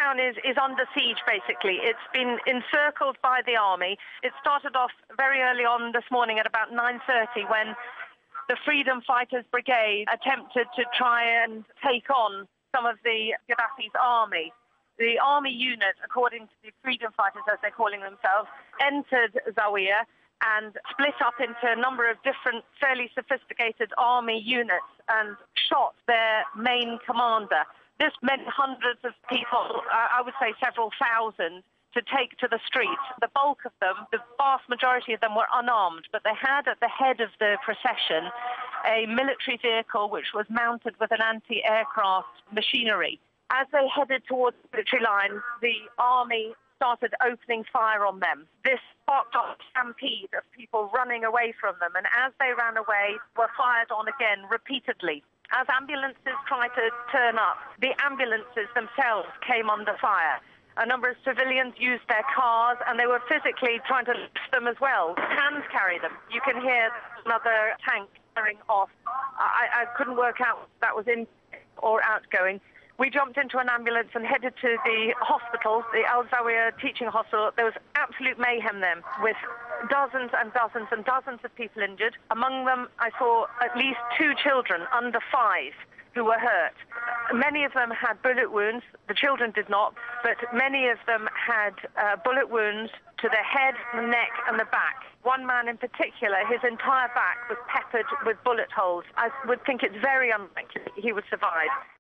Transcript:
town is under siege, basically. It's been encircled by the army. It started off very early on this morning at about 9:30 when the Freedom Fighters Brigade attempted to try and take on some of the Gaddafi's army. The army unit, according to the Freedom Fighters, as they're calling themselves, entered Zawiya and split up into a number of different fairly sophisticated army units and shot their main commander. This meant hundreds of people, I would say several thousand, to take to the streets. The bulk of them, the vast majority of them, were unarmed, but they had at the head of the procession a military vehicle which was mounted with an anti-aircraft machinery. As they headed towards the military line, the army started opening fire on them. This sparked off a stampede of people running away from them, and as they ran away, were fired on again repeatedly. As ambulances tried to turn up, the ambulances themselves came under fire. A number of civilians used their cars, and they were physically trying to lift them as well. Hands carry them. You can hear another tank firing off. I couldn't work out if that was in or outgoing. We jumped into an ambulance and headed to the hospital, the Al Zawiya Teaching Hospital. There was absolute mayhem then, with dozens and dozens and dozens of people injured. Among them, I saw at least 2 children under 5 who were hurt. Many of them had bullet wounds. The children did not, but many of them had bullet wounds to the head, the neck, and the back. One man in particular, his entire back was peppered with bullet holes. I would think it's very unlikely he would survive.